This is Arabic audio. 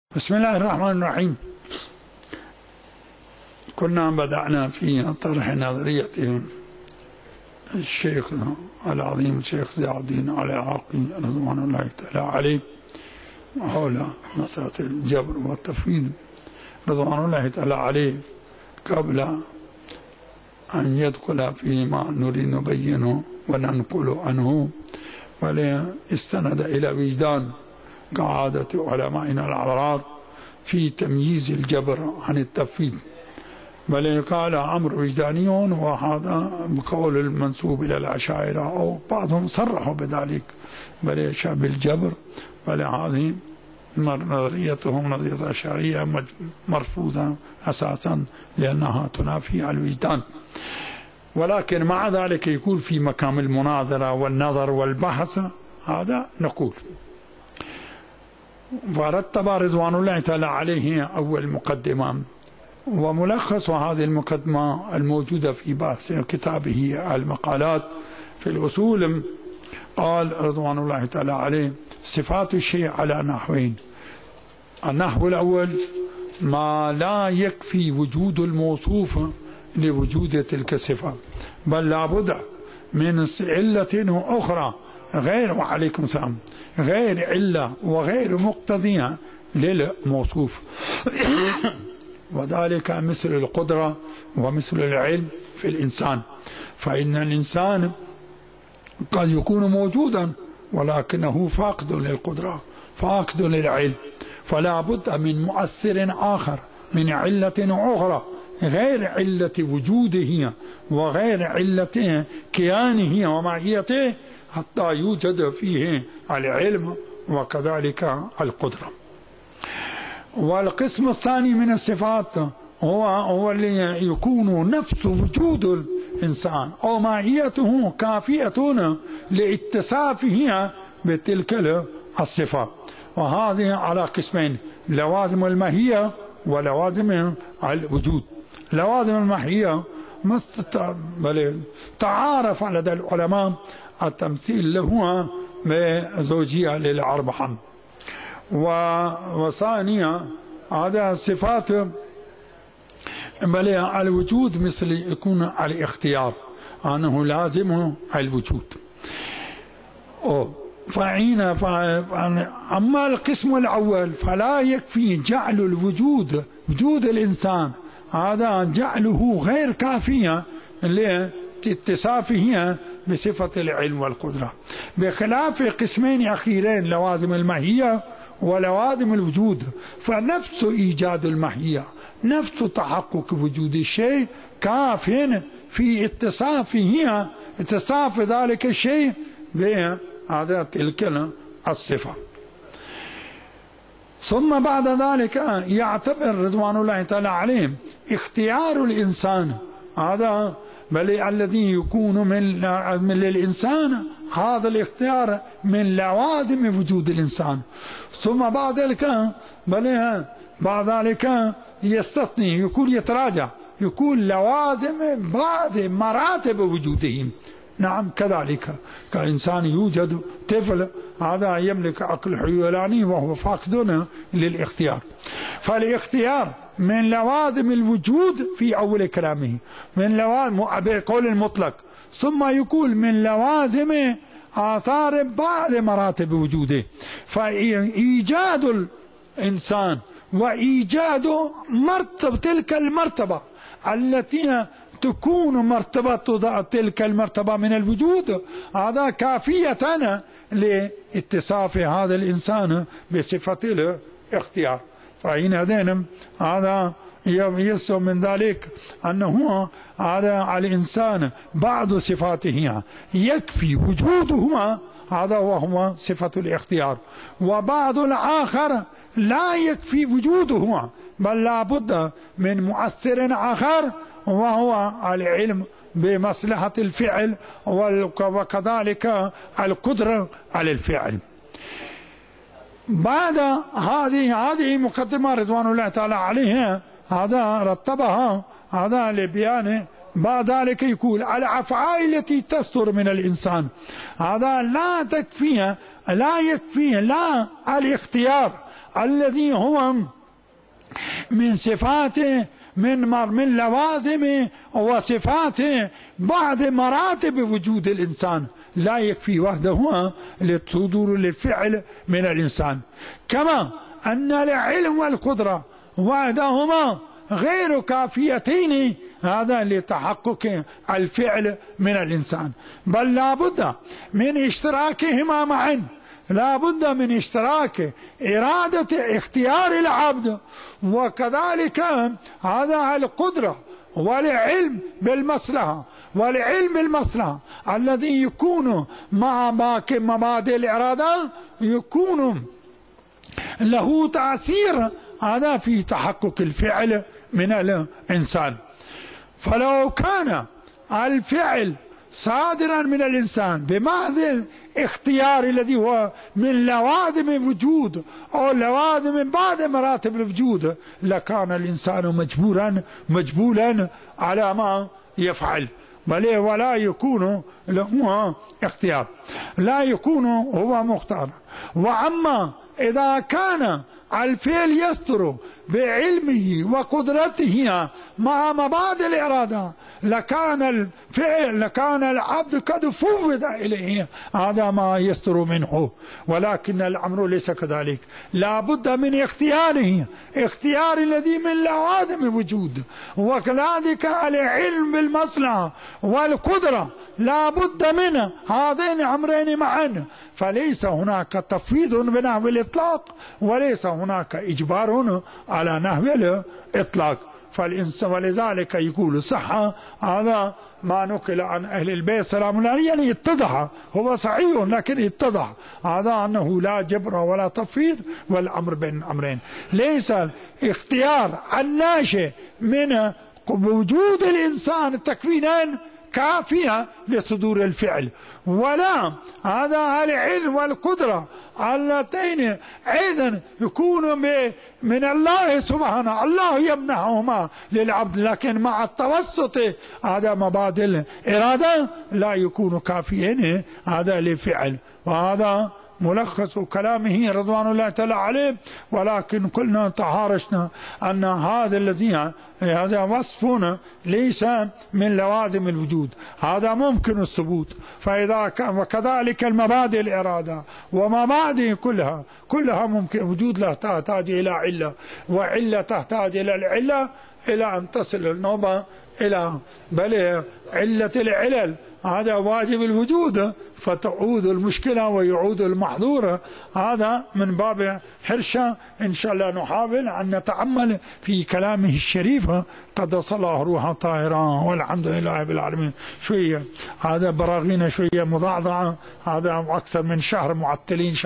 بسم الله الرحمن الرحيم. كنا بدأنا في طرح نظرية الشيخ العظيم الشيخ ضياء الدين العراقي رضوان الله تعالى عليه حول مسألة الجبر والتفويض رضوان الله تعالى عليه، قبل أن يدخل فيما نريد نبينه وننقل عنه، بل استند إلى وجدان كعادة علمائنا الأبرار في تمييز الجبر عن التفويض، بل قال أمر وجداني، وهذا بقول المنسوب إلى الأشاعرة أو بعضهم صرحوا بذلك بل بالجبر، بل هذه نظريتهم نظرية الأشاعرية مرفوضة أساسا لأنها تنافي الوجدان، ولكن مع ذلك يقول في مقام المناظرة والنظر والبحث هذا نقول. ورتب رضوان الله تعالى عليه أول مقدمة، وملخص هذه المقدمة الموجودة في بحث كتابه المقالات في الأصول. قال رضوان الله تعالى عليه: صفات الشيء على نحوين. النحو الأول ما لا يكفي وجود الموصوف لوجود تلك الصفة، بل لابد من علة أخرى غير، وعليكم السلام، غير علة وغير مقتضية للموصوف، وذلك مثل القدرة ومثل العلم في الإنسان، فإن الإنسان قد يكون موجودا ولكنه فاقد للقدرة فاقد للعلم، فلا بد من مؤثر آخر، من علة أخرى غير علة وجوده وغير علة كيانه ومعيته حتى يوجد فيه العلم وكذلك القدرة. والقسم الثاني من الصفات هو اللي يكون نفس وجود الإنسان أو معيته كافية لاتصافه بتلك الصفات، وهذه على قسمين: لوازم الماهية ولوازم الوجود. لوازم الماهية تعارف لدى العلماء التمثيل له بزوجية للأربعة، وثانيا هذا الصفات بل الوجود مثل يكون على اختيار أنه لازم الوجود. أما القسم الأول فلا يكفي جعل الوجود وجود الإنسان، هذا جعله غير كافيا لاتصافه بصفة العلم والقدرة، بخلاف قسمين أخيرين: لوازم الماهية ولوازم الوجود، فنفس إيجاد الماهية نفس تحقق وجود الشيء كاف في اتصاف ذلك الشيء بهذا تلك الصفة. ثم بعد ذلك يعتبر رضوان الله تعالى عليهم اختيار الإنسان، هذا بل الذي يكون من للإنسان هذا الاختيار من لوازم وجود الإنسان. ثم بعد ذلك يستثني، يقول يتراجع، يقول لوازم بعض مراتب وجودهم. نعم كذلك كإنسان يوجد طفل هذا يملك عقل حيواني وهو فاقد للاختيار، فالاختيار من لوازم الوجود في أول كلامه، من لوازم بقول المطلق، ثم يقول من لوازم آثار بعض مراتب وجوده، فإيجاد الإنسان وإيجاد مرتبة تلك المرتبة التي تكون مرتبة تلك المرتبة من الوجود هذا كافية لاتصاف هذا الإنسان بصفة الاختيار. فحينئذ هذا يفهم من ذلك أنه هذا الإنسان بعض صفاته يكفي وجودهما، هذا وهو صفة الاختيار، وبعض الآخر لا يكفي وجودهما بل لا بد من مؤثر آخر وهو العلم بمصلحة الفعل وكذلك القدرة على الفعل. بعد هذه مقدمة رضوان الله تعالى عليه هذا رتبها هذا لبيان. بعد ذلك يقول الأفعال التي تصدر من الإنسان هذا لا يكفيه لا الاختيار الذي هو من صفاته من لوازم وصفاته بعض مراتب وجود الإنسان، لا يكفي وحده للصدور للفعل من الإنسان. كما أن العلم والقدرة وحدهما غير كافيتين هذا لتحقق الفعل من الإنسان، بل لا بد من اشتراكهما معا، لا بد من اشتراك إرادة اختيار العبد، وكذلك هذا القدرة والعلم بالمصلحة، والعلم بالمصلحة الذي يكون مع مبادئ الإرادة يكون له تأثير هذا في تحقق الفعل من الإنسان. فلو كان الفعل صادرا من الإنسان بمحض الاختيار الذي هو من لوازم الوجود أو لوازم من بعض مراتب الوجود، لكان الإنسان مجبولا على ما يفعل، بل ولا يكون له اختيار، لا يكون هو مختارا. وأما إذا كان الفعل يصدر بعلمه وقدرته مع مبادئ الإرادة لكان العبد قد فوض إليه هذا ما يصدر منه، ولكن الأمر ليس كذلك، لا بد من اختياره، اختيار الذي من لوازم الوجود، وكذلك العلم بالمصلحة والقدرة لا بد من هذين الأمرين معا، فليس هناك تفويض بنحو الإطلاق وليس هناك إجبار على نحو الإطلاق. فالإنسان ولذلك يقول صح هذا ما نقل عن أهل البيت سلام الله عليه، يعني اتضح، هو صحيح لكن اتضح هذا أنه لا جبر ولا تفويض والأمر بين أمرين، ليس اختيار الناشئ من وجود الإنسان التكوينين كافية لصدور الفعل، ولا هذا العلم والقدرة اللتين أيضا يكون من الله سبحانه، الله يمنحهما للعبد، لكن مع التوسط هذا مبادئ الإرادة لا يكون كافيين هذا للفعل. وهذا ملخص كلامه رضوان الله تعالى عليه. ولكن قلنا تهارشنا أن هذا الذي هذا وصف ليس من لوازم الوجود، هذا ممكن الثبوت، فإذا كان وكذلك المبادئ الإرادة ومبادئ كلها ممكن وجود، لا تحتاج إلى علة، وعلة تحتاج إلى العلة إلى أن تصل النوبة إلى بل علة العلل هذا واجب الوجود، فتعود المشكلة ويعود المحظور. هذا من باب حرشة إن شاء الله نحاول أن نتأمل في كلامه الشريف قدس الله روحه طاهرا، والحمد لله رب العالمين. شوية هذا براغين شوية مضعضعة، هذا أكثر من شهر معطلين